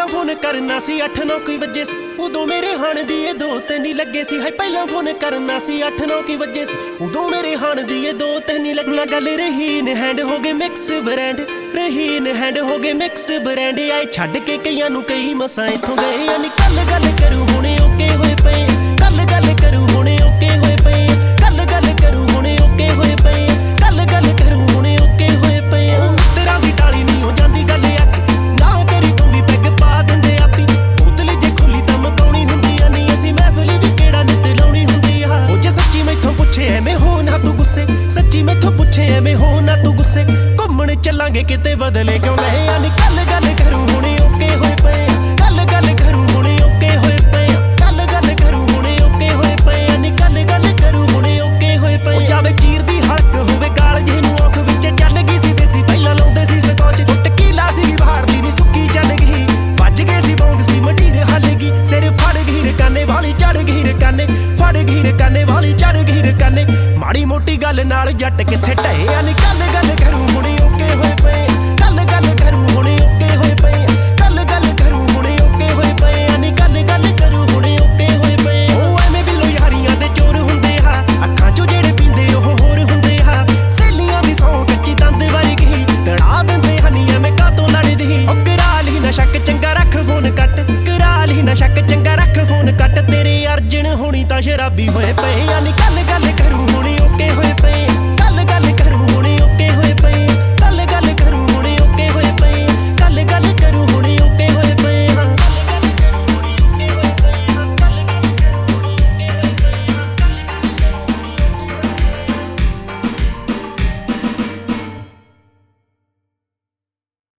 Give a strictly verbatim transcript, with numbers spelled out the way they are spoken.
Phone करना सी अठ नौ की वजे सी उदों मेरे हाण दिए दो तीन ही लगे सी। हाय पहला फोन करना सी अठ नौ की वजे सी उदों मेरे हाण दिए दो तीन ही लगे। गल रहीन हैंड हो गए मिक्स ब्रांड, रहीन हैंड हो गए मिक्स ब्रांड। आए छड्ड के कईयां नूं कई मसां इत्थों गए। यानी कल गल करूं हुणे ओके होए पए, कल गल करूं हुणे ओके होए पए, कल गल करूं हुणे ओके होए पए, कल गल करूं हुणे ओके होए पए। तेरा दी टाली नहीं हो जांदी गल आखी ना करी तूं भी पैग पा दिंदे आपी। बोतल जे खुली तां मकाउणी हुंदी आ नहीं असीं महफिल भी केड़ा नित लाउणी हुंदी आ। ओ जे सच्ची मैथों पुछे एवें हो ना तू गुस्से, सच्ची मैथों पुछे एवें हो ना तू गुस्से। घुम्मण चलांगे किते बदले क्यों ले। यानी कल गल करूं हुणे ओके होए पए, कल गल करूं हुणे ओके होए पए, कल गल करूं हुणे ओके होए पए। यानी कल गल करूं हुणे ओके होए पए। ओ जावे चीर दी हलक होवे काल जे नूं औख विच चल गई सी देसी पहिलां लाउंदे सी ਸਕੋਚ। ਫੁੱਟ ਕੀ ਲਾ ਸੀ ਬਾਹਰਲੀ ਨੀ ਸੁੱਕੀ ਚੱਲ ਗਈ, ਵੱਜ ਗਏ ਸੀ ਬੌਂਗ ਸੀ ਮਟੀਰ ਹੱਲ ਗਈ। ਸਿਰ ਫੜ ਗਈ ਰਕਾਨੇ ਵਾਲੀ ਚੜ ਗਈ ਰਕਾਨੇ, ਫੜ ਗਈ ਰਕਾਨੇ ਵਾਲੀ ਚੜ ਗਈ ਰਕਾਨੇ। ਮਾੜੀ ਮੋਟੀ ਗੱਲ ਨਾਲ ਜੱਟ ਕਿੱਥੇ ਢਏ